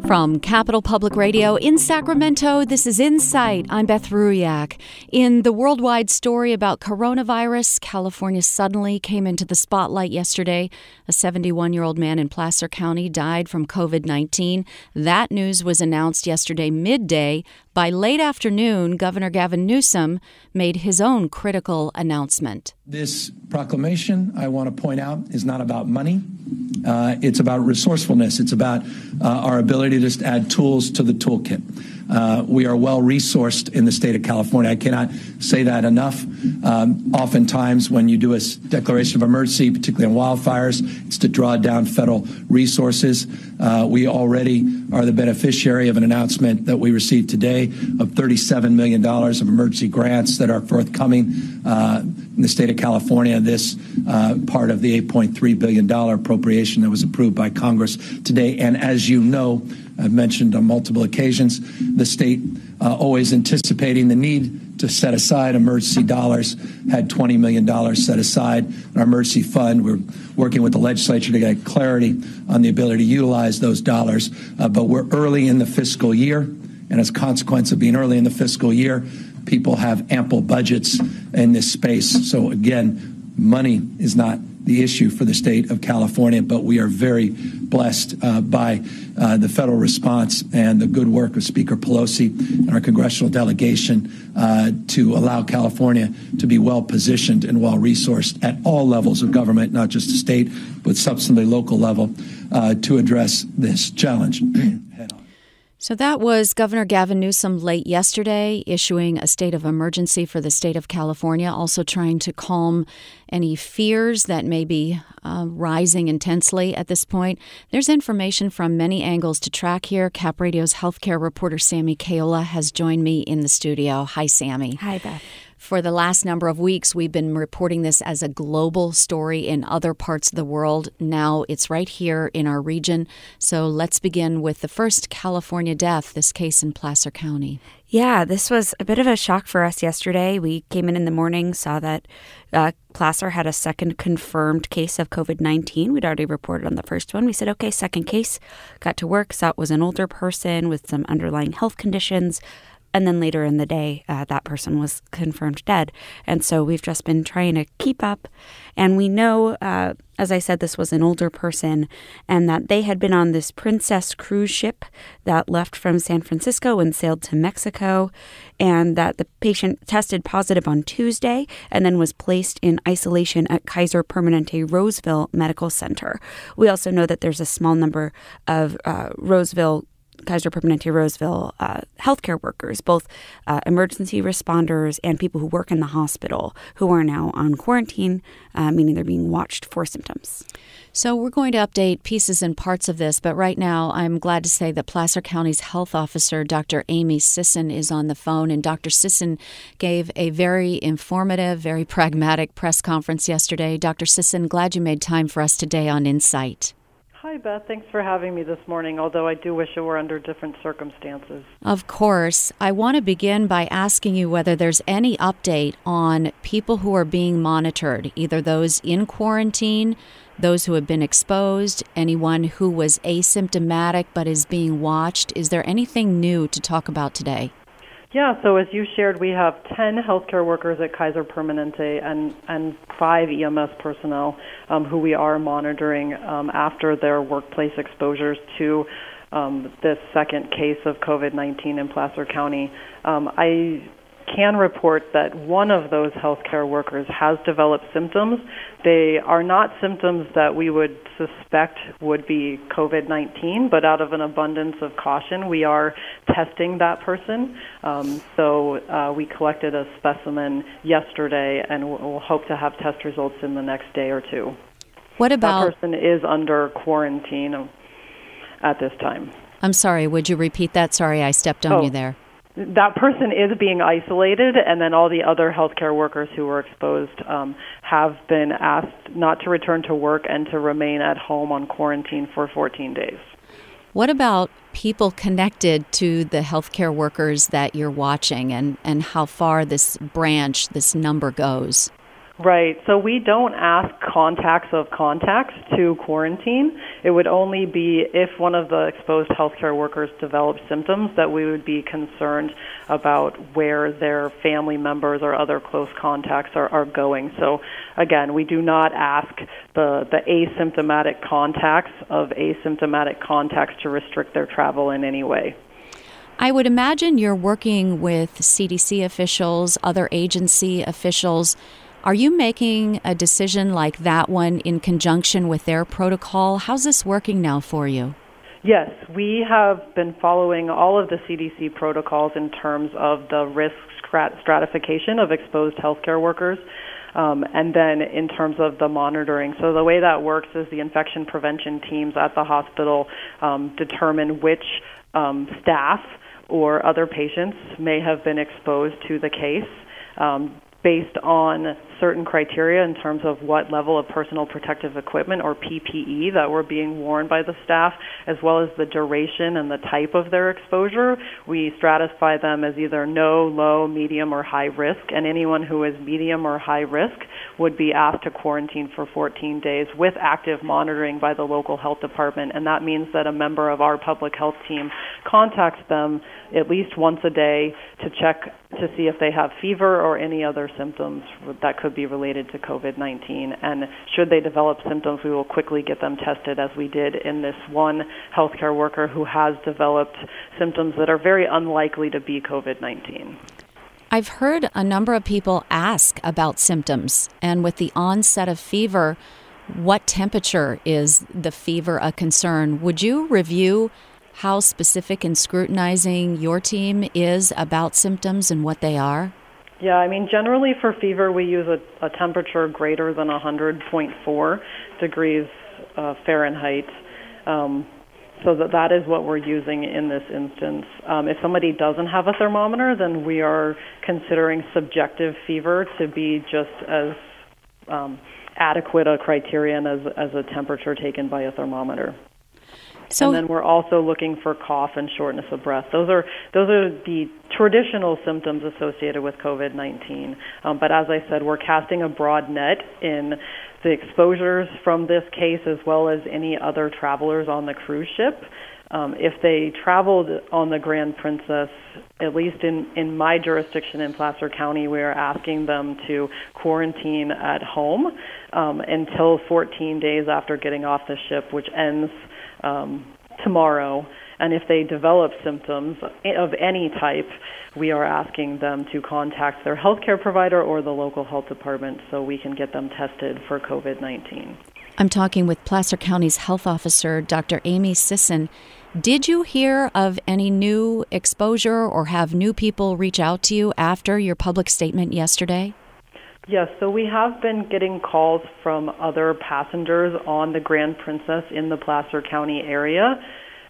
From Capital Public Radio in Sacramento, this is Insight. I'm Beth Ruyak. In the worldwide story about coronavirus, California suddenly came into the spotlight yesterday. A 71-year-old man in Placer County died from COVID-19. That news was announced yesterday midday. By late afternoon, Governor Gavin Newsom made his own critical announcement. This proclamation, I want to point out, is not about money. It's about resourcefulness. It's about our ability to just add tools to the toolkit. We are well-resourced in the state of California. I cannot say that enough. Oftentimes, when you do a declaration of emergency, particularly on wildfires, it's to draw down federal resources. We already are the beneficiary of an announcement that we received today of $37 million of emergency grants that are forthcoming in the state of California. This part of the $8.3 billion appropriation that was approved by Congress today. And as you know, I've mentioned on multiple occasions, the state always anticipating the need to set aside emergency dollars, had $20 million set aside in our emergency fund. We're working with the legislature to get clarity on the ability to utilize those dollars. But we're early in the fiscal year, and as a consequence of being early in the fiscal year, people have ample budgets in this space. So again, money is not the issue for the state of California, but we are very blessed by the federal response and the good work of Speaker Pelosi and our congressional delegation to allow California to be well-positioned and well-resourced at all levels of government, not just the state, but substantively local level, to address this challenge head on. So that was Governor Gavin Newsom late yesterday, issuing a state of emergency for the state of California, also trying to calm any fears that may be rising intensely at this point. There's information from many angles to track here. Cap Radio's healthcare reporter Sammy Kayola has joined me in the studio. Hi, Sammy. Hi, Beth. For the last number of weeks, we've been reporting this as a global story in other parts of the world. Now it's right here in our region. So let's begin with the first California death, this case in Placer County. Yeah, this was a bit of a shock for us yesterday. We came in the morning, saw that Placer had a second confirmed case of COVID-19. We'd already reported on the first one. We said, okay, second case. Got to work, saw it was an older person with some underlying health conditions. And then later in the day, that person was confirmed dead. And so we've just been trying to keep up. And we know, as I said, this was an older person and that they had been on this Princess cruise ship that left from San Francisco and sailed to Mexico, and that the patient tested positive on Tuesday and then was placed in isolation at Kaiser Permanente Roseville Medical Center. We also know that there's a small number of Kaiser Permanente Roseville healthcare workers, both emergency responders and people who work in the hospital, who are now on quarantine, meaning they're being watched for symptoms. So we're going to update pieces and parts of this, but right now I'm glad to say that Placer County's health officer, Dr. Amy Sisson, is on the phone. And Dr. Sisson gave a very informative, very pragmatic press conference yesterday. Dr. Sisson, glad you made time for us today on Insight. Hi, Beth. Thanks for having me this morning, although I do wish it were under different circumstances. Of course. I want to begin by asking you whether there's any update on people who are being monitored, either those in quarantine, those who have been exposed, anyone who was asymptomatic but is being watched. Is there anything new to talk about today? Yeah, so as you shared, we have 10 healthcare workers at Kaiser Permanente and 5 EMS personnel who we are monitoring after their workplace exposures to this second case of COVID-19 in Placer County. I can report that one of those healthcare workers has developed symptoms. They are not symptoms that we would suspect would be COVID-19, but out of an abundance of caution, we are testing that person. So we collected a specimen yesterday, and we'll hope to have test results in the next day or two. What about... That person is under quarantine at this time. I'm sorry, would you repeat that? Sorry, I stepped on you there. That person is being isolated, and then all the other healthcare workers who were exposed have been asked not to return to work and to remain at home on quarantine for 14 days. What about people connected to the healthcare workers that you're watching and how far this branch, this number goes? Right. So we don't ask contacts of contacts to quarantine. It would only be if one of the exposed healthcare workers developed symptoms that we would be concerned about where their family members or other close contacts are going. So again, we do not ask the asymptomatic contacts of asymptomatic contacts to restrict their travel in any way. I would imagine you're working with CDC officials, other agency officials. Are you making a decision like that one in conjunction with their protocol? How's this working now for you? Yes, we have been following all of the CDC protocols in terms of the risk stratification of exposed healthcare workers, and then in terms of the monitoring. So the way that works is the infection prevention teams at the hospital determine which staff or other patients may have been exposed to the case based on certain criteria in terms of what level of personal protective equipment or PPE that were being worn by the staff, as well as the duration and the type of their exposure. We stratify them as either no, low, medium, or high risk, and anyone who is medium or high risk would be asked to quarantine for 14 days with active monitoring by the local health department, and that means that a member of our public health team contacts them at least once a day to check to see if they have fever or any other symptoms that could be related to COVID-19. And should they develop symptoms, we will quickly get them tested, as we did in this one healthcare worker who has developed symptoms that are very unlikely to be COVID-19. I've heard a number of people ask about symptoms, and with the onset of fever, what temperature is the fever a concern? Would you review how specific and scrutinizing your team is about symptoms and what they are? Yeah, I mean, generally for fever, we use a temperature greater than 100.4 degrees Fahrenheit. So that is what we're using in this instance. If somebody doesn't have a thermometer, then we are considering subjective fever to be just as adequate a criterion as a temperature taken by a thermometer. And then we're also looking for cough and shortness of breath. Those are the traditional symptoms associated with COVID-19. But as I said, we're casting a broad net in the exposures from this case, as well as any other travelers on the cruise ship. If they traveled on the Grand Princess, at least in my jurisdiction in Placer County, we are asking them to quarantine at home until 14 days after getting off the ship, which ends tomorrow. And if they develop symptoms of any type, we are asking them to contact their healthcare provider or the local health department so we can get them tested for COVID-19. I'm talking with Placer County's health officer, Dr. Amy Sisson. Did you hear of any new exposure or have new people reach out to you after your public statement yesterday? Yes, so we have been getting calls from other passengers on the Grand Princess in the Placer County area,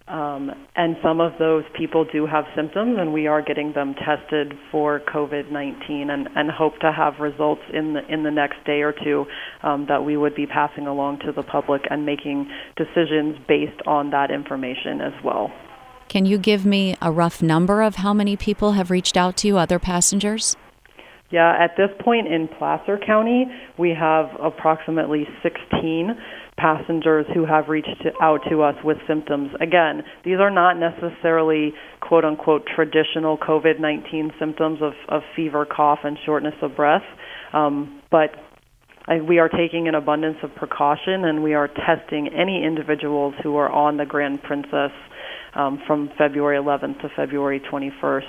and some of those people do have symptoms, and we are getting them tested for COVID-19 and hope to have results in the next day or two that we would be passing along to the public and making decisions based on that information as well. Can you give me a rough number of how many people have reached out to you, other passengers? Yeah, at this point in Placer County, we have approximately 16 passengers who have reached out to us with symptoms. Again, these are not necessarily quote-unquote traditional COVID-19 symptoms of fever, cough, and shortness of breath, but we are taking an abundance of precaution, and we are testing any individuals who are on the Grand Princess from February 11th to February 21st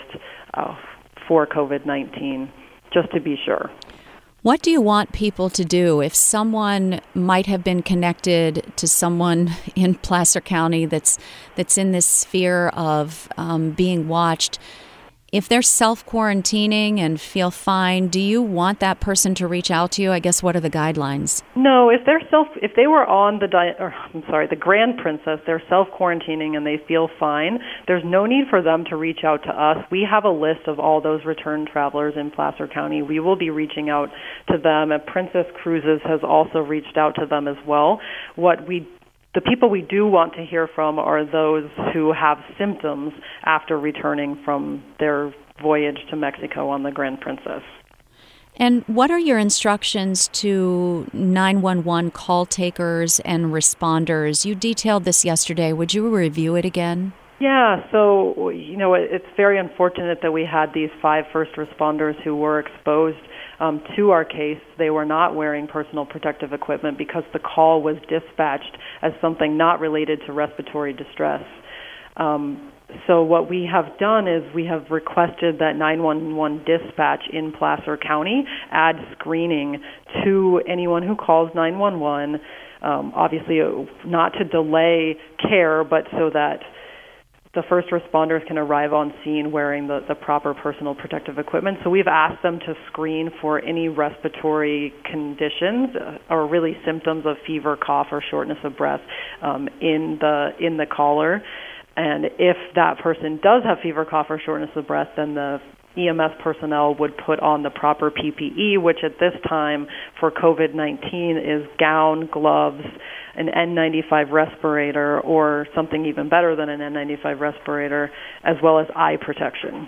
for COVID-19. Just to be sure. What do you want people to do if someone might have been connected to someone in Placer County that's in this sphere of being watched? If they're self-quarantining and feel fine, do you want that person to reach out to you? I guess what are the guidelines? No, if they were on the Grand Princess, they're self-quarantining and they feel fine, there's no need for them to reach out to us. We have a list of all those return travelers in Placer County. We will be reaching out to them, and Princess Cruises has also reached out to them as well. The people we do want to hear from are those who have symptoms after returning from their voyage to Mexico on the Grand Princess. And what are your instructions to 911 call takers and responders? You detailed this yesterday. Would you review it again? Yeah, so, it's very unfortunate that we had these 5 first responders who were exposed to our case. They were not wearing personal protective equipment because the call was dispatched as something not related to respiratory distress. So what we have done is we have requested that 911 dispatch in Placer County add screening to anyone who calls 911, obviously not to delay care, but so that the first responders can arrive on scene wearing the proper personal protective equipment. So we've asked them to screen for any respiratory conditions or really symptoms of fever, cough, or shortness of breath in the caller. And if that person does have fever, cough, or shortness of breath, then the EMS personnel would put on the proper PPE, which at this time for COVID-19 is gown, gloves, an N95 respirator, or something even better than an N95 respirator, as well as eye protection.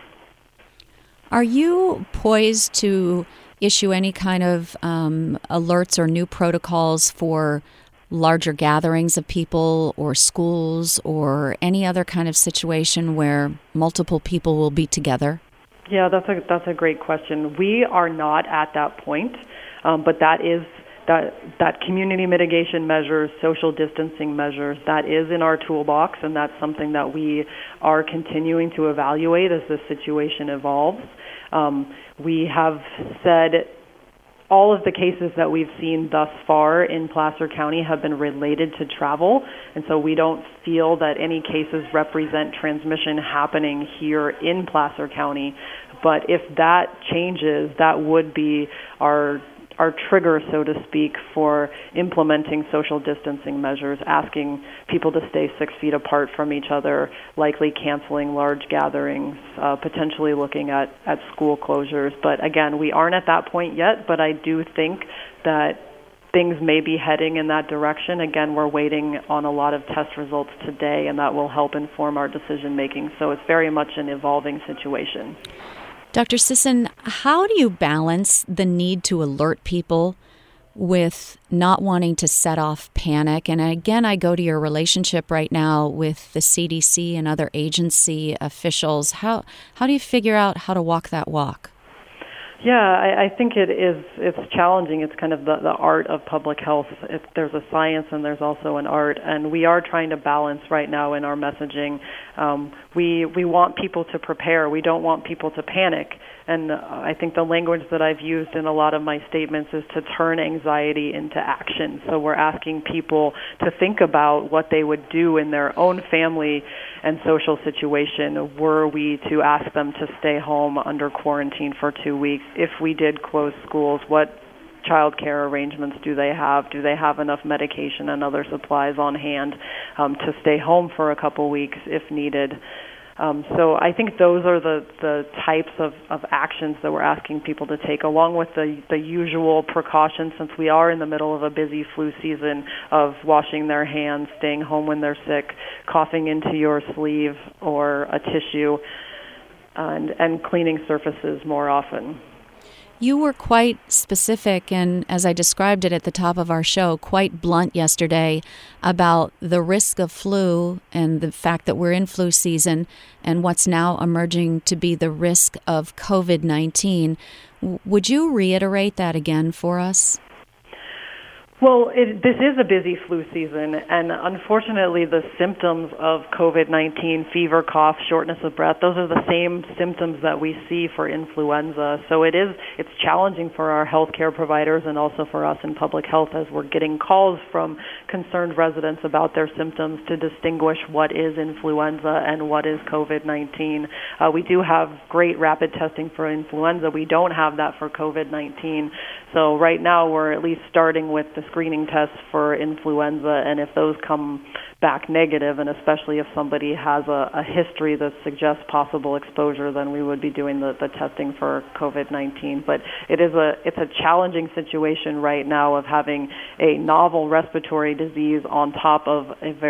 Are you poised to issue any kind of alerts or new protocols for larger gatherings of people or schools or any other kind of situation where multiple people will be together? Yeah, that's a great question. We are not at that point, but that community mitigation measures, social distancing measures, that is in our toolbox, and that's something that we are continuing to evaluate as the situation evolves. We have said all of the cases that we've seen thus far in Placer County have been related to travel, and so we don't feel that any cases represent transmission happening here in Placer County. But if that changes, that would be our trigger, so to speak, for implementing social distancing measures, asking people to stay 6 feet apart from each other, likely canceling large gatherings, potentially looking at school closures. But again, we aren't at that point yet, but I do think that things may be heading in that direction. Again, we're waiting on a lot of test results today, and that will help inform our decision making. So it's very much an evolving situation. Dr. Sisson, how do you balance the need to alert people with not wanting to set off panic? And again, I go to your relationship right now with the CDC and other agency officials. How do you figure out how to walk that walk? Yeah, I think it's challenging. It's kind of the art of public health. There's a science and there's also an art, and we are trying to balance right now in our messaging. We want people to prepare. We don't want people to panic. And I think the language that I've used in a lot of my statements is to turn anxiety into action. So we're asking people to think about what they would do in their own family and social situation were we to ask them to stay home under quarantine for 2 weeks. If we did close schools, what child care arrangements do they have? Do they have enough medication and other supplies on hand to stay home for a couple weeks if needed? So I think those are the types of actions that we're asking people to take, along with the usual precautions, since we are in the middle of a busy flu season, of washing their hands, staying home when they're sick, coughing into your sleeve or a tissue, and cleaning surfaces more often. You were quite specific and, as I described it at the top of our show, quite blunt yesterday about the risk of flu and the fact that we're in flu season and what's now emerging to be the risk of COVID-19. Would you reiterate that again for us? Well, this is a busy flu season, and unfortunately the symptoms of COVID-19, fever, cough, shortness of breath, those are the same symptoms that we see for influenza. So it's challenging for our healthcare providers and also for us in public health as we're getting calls from concerned residents about their symptoms to distinguish what is influenza and what is COVID-19. We do have great rapid testing for influenza. We don't have that for COVID-19. So right now we're at least starting with the screening tests for influenza, and if those come back negative, and especially if somebody has a history that suggests possible exposure, then we would be doing the testing for COVID-19. But it's a challenging situation right now of having a novel respiratory disease on top of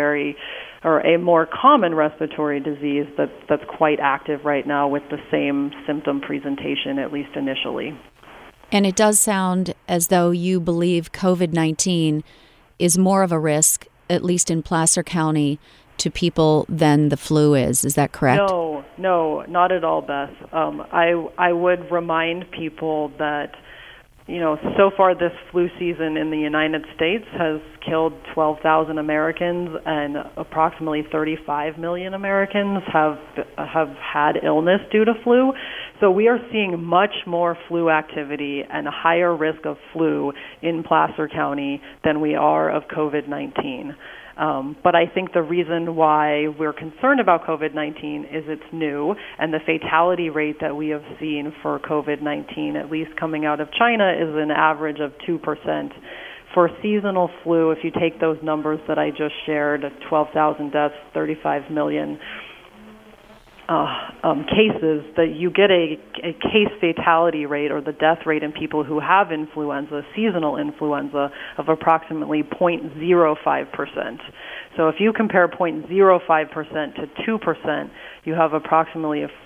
a more common respiratory disease that's quite active right now with the same symptom presentation, at least initially. And it does sound as though you believe COVID-19 is more of a risk, at least in Placer County, to people than the flu is. Is that correct? No, not at all, Beth. I would remind people that, so far this flu season in the United States has killed 12,000 Americans, and approximately 35 million Americans have had illness due to flu. So we are seeing much more flu activity and a higher risk of flu in Placer County than we are of COVID-19. But I think the reason why we're concerned about COVID-19 is it's new, and the fatality rate that we have seen for COVID-19, at least coming out of China, is an average of 2%. For seasonal flu, if you take those numbers that I just shared, 12,000 deaths, 35 million cases, that you get a case fatality rate, or the death rate in people who have influenza, seasonal influenza, of approximately 0.05%. So if you compare 0.05% to 2%, you have approximately a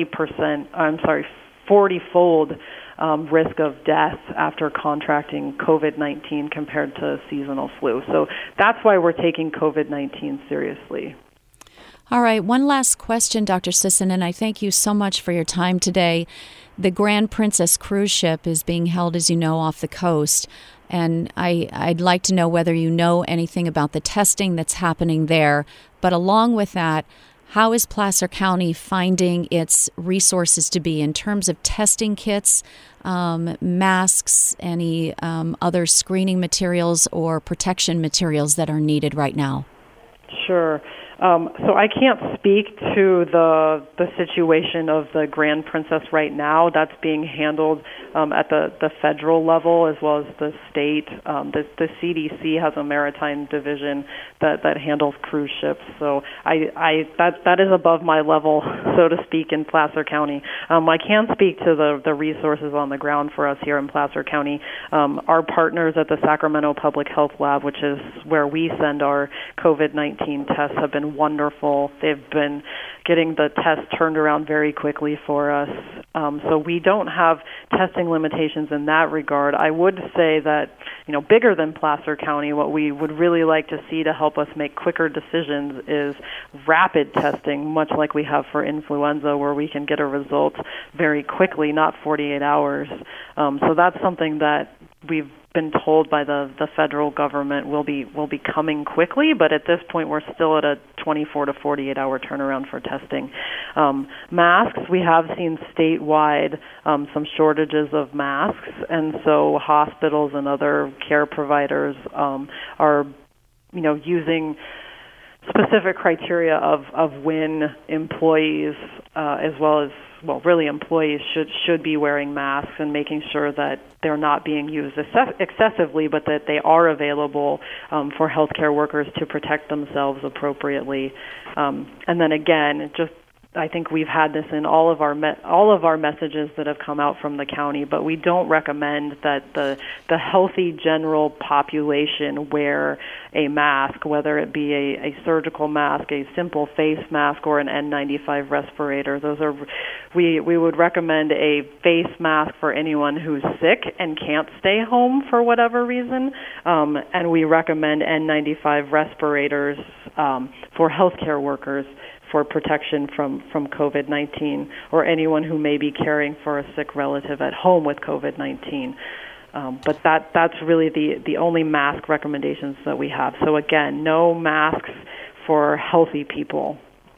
40-fold risk of death after contracting COVID-19 compared to seasonal flu. So that's why we're taking COVID-19 seriously. All right, one last question, Dr. Sisson, and I thank you so much for your time today. The Grand Princess cruise ship is being held, as you know, off the coast, and I'd like to know whether you know anything about the testing that's happening there. But along with that, how is Placer County finding its resources to be in terms of testing kits, masks, any other screening materials or protection materials that are needed right now? Sure. So I can't speak to the situation of the Grand Princess right now. That's being handled at the federal level as well as the state. The CDC has a maritime division that handles cruise ships. So that is above my level, so to speak, in Placer County. I can speak to the resources on the ground for us here in Placer County. Our partners at the Sacramento Public Health Lab, which is where we send our COVID-19 tests, have been wonderful. They've been getting the test turned around very quickly for us. So we don't have testing limitations in that regard. I would say that, bigger than Placer County, what we would really like to see to help us make quicker decisions is rapid testing, much like we have for influenza, where we can get a result very quickly, not 48 hours. So that's something that we've been told by the federal government will be coming quickly, but at this point we're still at a 24 to 48 hour turnaround for testing. Masks, we have seen statewide some shortages of masks, and so hospitals and other care providers are using specific criteria of when employees as well as really employees should be wearing masks, and making sure that they're not being used excessively, but that they are available for healthcare workers to protect themselves appropriately. And then again, I think we've had this in all of our messages that have come out from the county, but we don't recommend that the healthy general population wear a mask, whether it be a surgical mask, a simple face mask, or an N95 respirator. We would recommend a face mask for anyone who's sick and can't stay home for whatever reason, and we recommend N95 respirators for healthcare workers for protection from COVID-19, or anyone who may be caring for a sick relative at home with COVID-19. But that's really the only mask recommendations that we have. So again, no masks for healthy people.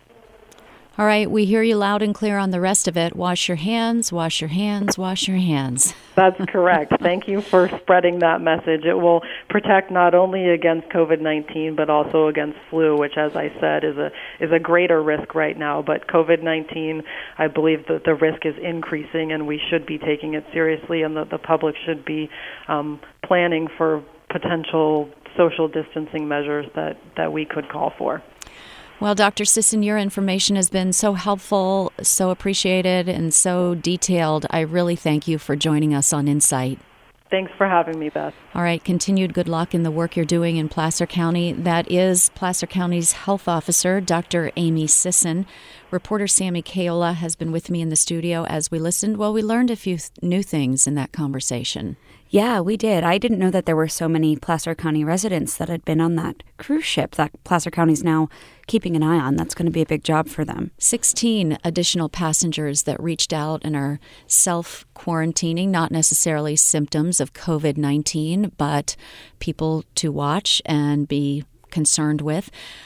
All right, we hear you loud and clear on the rest of it. Wash your hands, wash your hands, wash your hands. That's correct. Thank you for spreading that message. It will protect not only against COVID-19, but also against flu, which, as I said, is a greater risk right now. But COVID-19, I believe that the risk is increasing, and we should be taking it seriously, and the public should be planning for potential social distancing measures that we could call for. Well, Dr. Sisson, your information has been so helpful, so appreciated, and so detailed. I really thank you for joining us on Insight. Thanks for having me, Beth. All right, continued good luck in the work you're doing in Placer County. That is Placer County's health officer, Dr. Amy Sisson. Reporter Sammy Kayola has been with me in the studio as we listened. Well, we learned a few new things in that conversation. Yeah, we did. I didn't know that there were so many Placer County residents that had been on that cruise ship that Placer County's now keeping an eye on. That's going to be a big job for them. 16 additional passengers that reached out and are self-quarantining, not necessarily symptoms of COVID-19, but people to watch and be concerned with.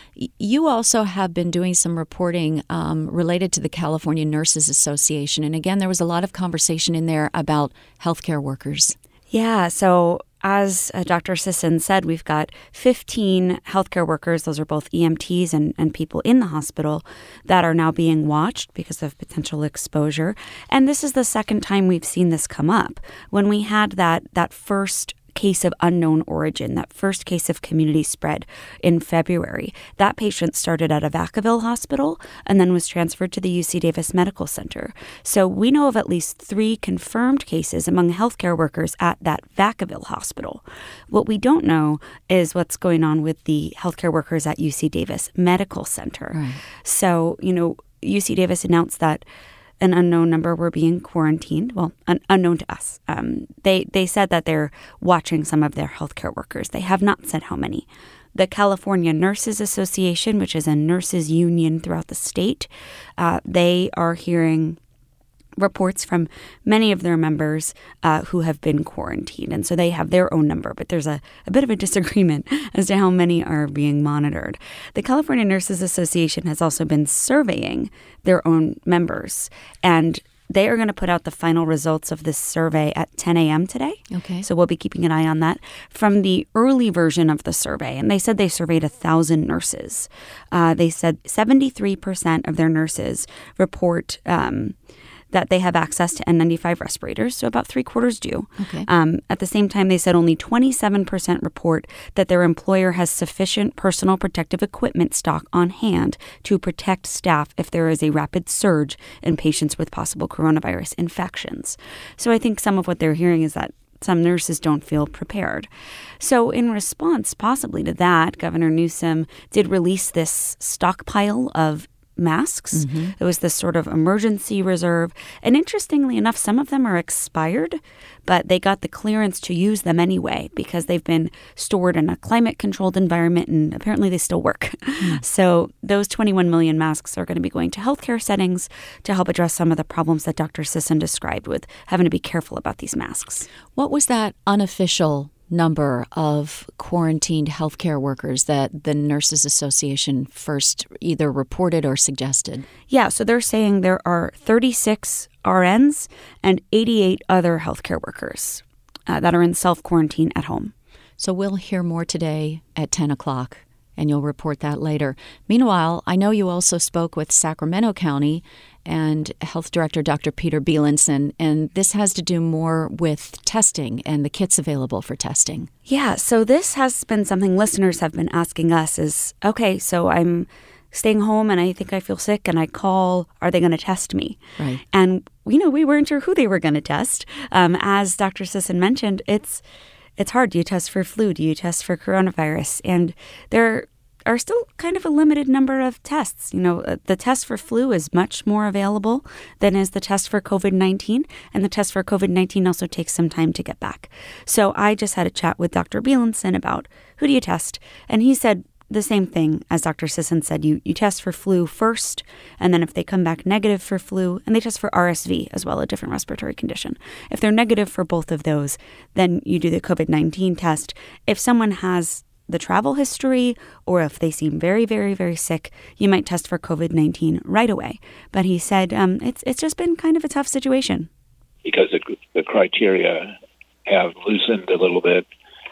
You also have been doing some reporting related to the California Nurses Association. And again, there was a lot of conversation in there about healthcare workers. Yeah, so as Dr. Sisson said, we've got 15 healthcare workers, those are both EMTs and people in the hospital, that are now being watched because of potential exposure. And this is the second time we've seen this come up. When we had that first case of unknown origin, that first case of community spread in February, that patient started at a Vacaville hospital and then was transferred to the UC Davis Medical Center. So we know of at least 3 confirmed cases among healthcare workers at that Vacaville hospital. What we don't know is what's going on with the healthcare workers at UC Davis Medical Center. Right. So, UC Davis announced that an unknown number were being quarantined. Well, unknown to us. They said that they're watching some of their healthcare workers. They have not said how many. The California Nurses Association, which is a nurses union throughout the state, they are hearing reports from many of their members who have been quarantined. And so they have their own number, but there's a bit of a disagreement as to how many are being monitored. The California Nurses Association has also been surveying their own members, and they are going to put out the final results of this survey at 10 a.m. today. Okay. So we'll be keeping an eye on that. From the early version of the survey, and they said they surveyed 1,000 nurses. They said 73% of their nurses report that they have access to N95 respirators, so about 3/4 do. Okay. At the same time, they said only 27% report that their employer has sufficient personal protective equipment stock on hand to protect staff if there is a rapid surge in patients with possible coronavirus infections. So I think some of what they're hearing is that some nurses don't feel prepared. So in response possibly to that, Governor Newsom did release this stockpile of masks. Mm-hmm. It was this sort of emergency reserve. And interestingly enough, some of them are expired, but they got the clearance to use them anyway because they've been stored in a climate-controlled environment and apparently they still work. Mm. So those 21 million masks are going to be going to healthcare settings to help address some of the problems that Dr. Sisson described with having to be careful about these masks. What was that unofficial number of quarantined healthcare workers that the Nurses Association first either reported or suggested? Yeah, so they're saying there are 36 RNs and 88 other healthcare workers that are in self-quarantine at home. So we'll hear more today at 10 o'clock, and you'll report that later. Meanwhile, I know you also spoke with Sacramento County and Health Director Dr. Peter Bielenson, and this has to do more with testing and the kits available for testing. Yeah, so this has been something listeners have been asking us is, okay, so I'm staying home and I think I feel sick and I call, are they going to test me? Right. And, we weren't sure who they were going to test. As Dr. Sisson mentioned, it's hard. Do you test for flu? Do you test for coronavirus? And there are still kind of a limited number of tests. The test for flu is much more available than is the test for COVID-19, and the test for COVID-19 also takes some time to get back. So I just had a chat with Dr. Bielenson about who do you test, and he said the same thing as Dr. Sisson said. You test for flu first, and then if they come back negative for flu, and they test for RSV as well, a different respiratory condition. If they're negative for both of those, then you do the COVID-19 test. If someone has the travel history, or if they seem very, very, very sick, you might test for COVID-19 right away. But he said it's just been kind of a tough situation. Because the criteria have loosened a little bit,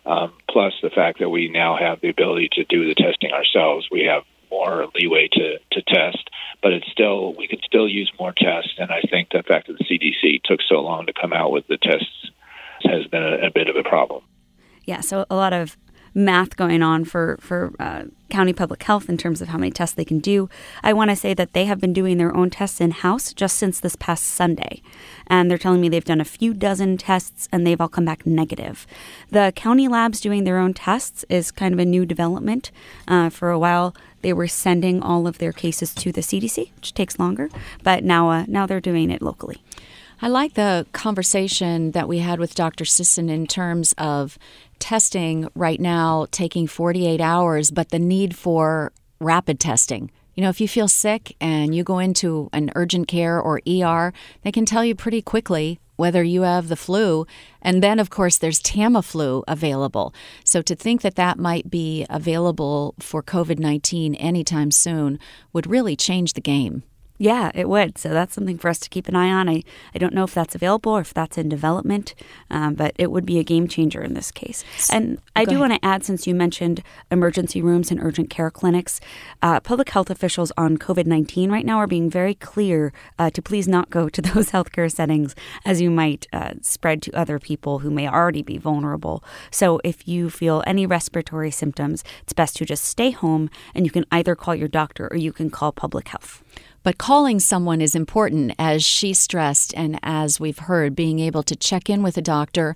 plus the fact that we now have the ability to do the testing ourselves, we have more leeway to test. But we could still use more tests, and I think the fact that the CDC took so long to come out with the tests has been a bit of a problem. Yeah, so a lot of math going on for county public health in terms of how many tests they can do. I want to say that they have been doing their own tests in-house just since this past Sunday. And they're telling me they've done a few dozen tests and they've all come back negative. The county labs doing their own tests is kind of a new development. For a while, they were sending all of their cases to the CDC, which takes longer. But now they're doing it locally. I like the conversation that we had with Dr. Sisson in terms of testing right now taking 48 hours, but the need for rapid testing. You know, if you feel sick and you go into an urgent care or ER, they can tell you pretty quickly whether you have the flu. And then, of course, there's Tamiflu available. So to think that that might be available for COVID-19 anytime soon would really change the game. Yeah, it would. So that's something for us to keep an eye on. I don't know if that's available or if that's in development, but it would be a game changer in this case. And I do want to add, since you mentioned emergency rooms and urgent care clinics, public health officials on COVID-19 right now are being very clear to please not go to those healthcare settings, as you might spread to other people who may already be vulnerable. So if you feel any respiratory symptoms, it's best to just stay home, and you can either call your doctor or you can call public health. But calling someone is important, as she stressed, and as we've heard, being able to check in with a doctor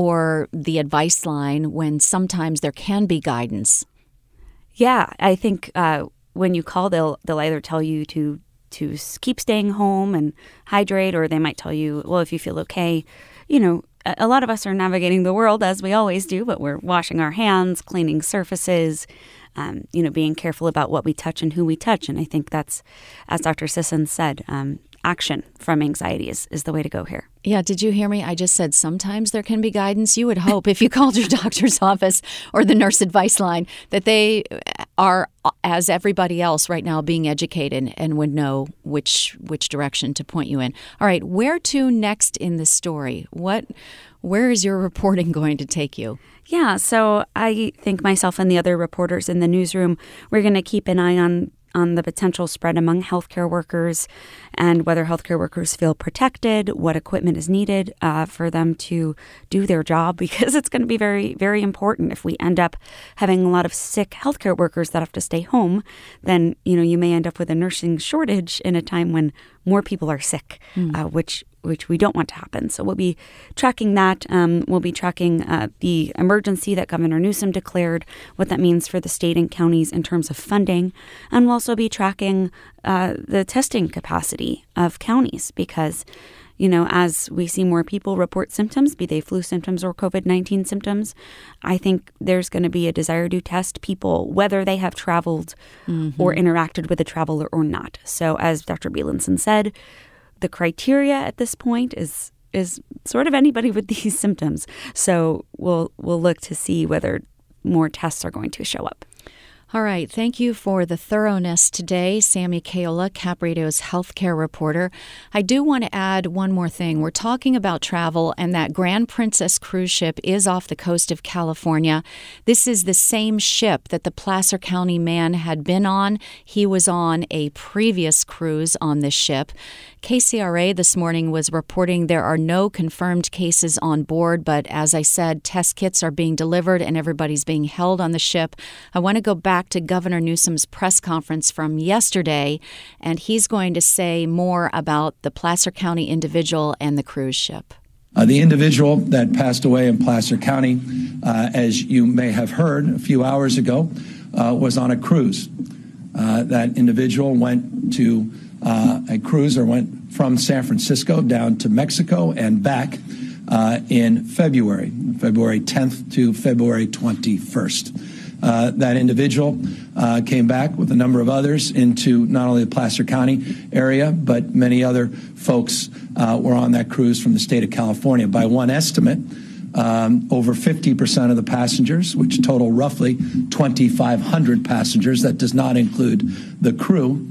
or the advice line when sometimes there can be guidance. Yeah, I think when you call, they'll either tell you to keep staying home and hydrate, or they might tell you, well, if you feel okay, you know, a lot of us are navigating the world as we always do, but we're washing our hands, cleaning surfaces, being careful about what we touch and who we touch. And I think that's, as Dr. Sisson said, action from anxiety is the way to go here. Yeah, did you hear me? I just said sometimes there can be guidance. You would hope if you called your doctor's office or the nurse advice line that they are, as everybody else right now, being educated and would know which direction to point you in. All right, where to next in the story? Where is your reporting going to take you? Yeah, so I think myself and the other reporters in the newsroom, we're going to keep an eye on the potential spread among healthcare workers and whether healthcare workers feel protected, what equipment is needed for them to do their job, because it's going to be very, very important. If we end up having a lot of sick healthcare workers that have to stay home, then, you may end up with a nursing shortage in a time when more people are sick, which we don't want to happen. So we'll be tracking that. We'll be tracking the emergency that Governor Newsom declared, what that means for the state and counties in terms of funding. And we'll also be tracking the testing capacity of counties because, as we see more people report symptoms, be they flu symptoms or COVID-19 symptoms, I think there's going to be a desire to test people, whether they have traveled or interacted with a traveler or not. So as Dr. Beilenson said, the criteria at this point is sort of anybody with these symptoms. So we'll look to see whether more tests are going to show up. All right. Thank you for the thoroughness today, Sammy Kayola, Cap Radio's healthcare reporter. I do want to add one more thing. We're talking about travel, and that Grand Princess cruise ship is off the coast of California. This is the same ship that the Placer County man had been on. He was on a previous cruise on this ship. KCRA this morning was reporting there are no confirmed cases on board, but as I said, test kits are being delivered and everybody's being held on the ship. I want to go back to Governor Newsom's press conference from yesterday, and he's going to say more about the Placer County individual and the cruise ship. The individual that passed away in Placer County, as you may have heard a few hours ago, was on a cruise. That individual went to a cruise or went from San Francisco down to Mexico and back in February 10th to February 21st. That individual came back with a number of others into not only the Placer County area, but many other folks were on that cruise from the state of California. By one estimate, over 50% of the passengers, which total roughly 2,500 passengers, that does not include the crew,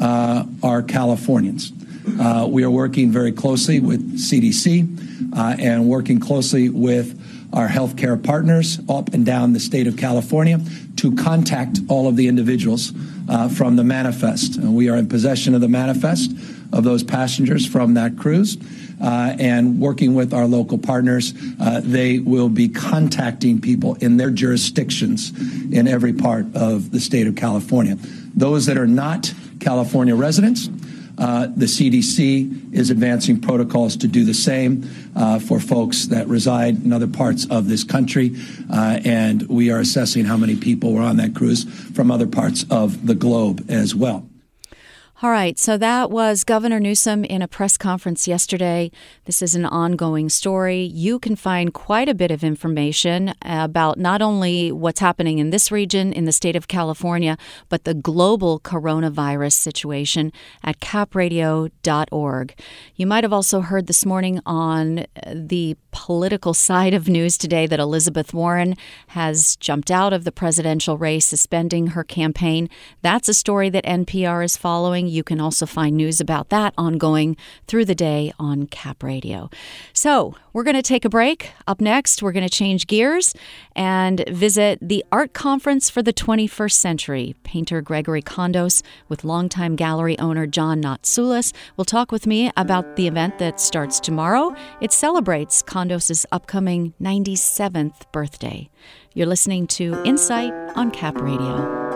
are Californians. We are working very closely with CDC and working closely with our healthcare partners up and down the state of California to contact all of the individuals from the manifest. We are in possession of the manifest of those passengers from that cruise. and working with our local partners, they will be contacting people in their jurisdictions in every part of the state of California. Those that are not California residents, the CDC is advancing protocols to do the same for folks that reside in other parts of this country, and we are assessing how many people were on that cruise from other parts of the globe as well. All right, so that was Governor Newsom in a press conference yesterday. This is an ongoing story. You can find quite a bit of information about not only what's happening in this region, in the state of California, but the global coronavirus situation at capradio.org. You might have also heard this morning on the political side of news today that Elizabeth Warren has jumped out of the presidential race, suspending her campaign. That's a story that NPR is following. You can also find news about that ongoing through the day on Cap Radio. So we're going to take a break. Up next, we're going to change gears and visit the Art Conference for the 21st Century. Painter Gregory Kondos with longtime gallery owner John Notsoulas will talk with me about the event that starts tomorrow. It celebrates Kondos' upcoming 97th birthday. You're listening to Insight on Cap Radio.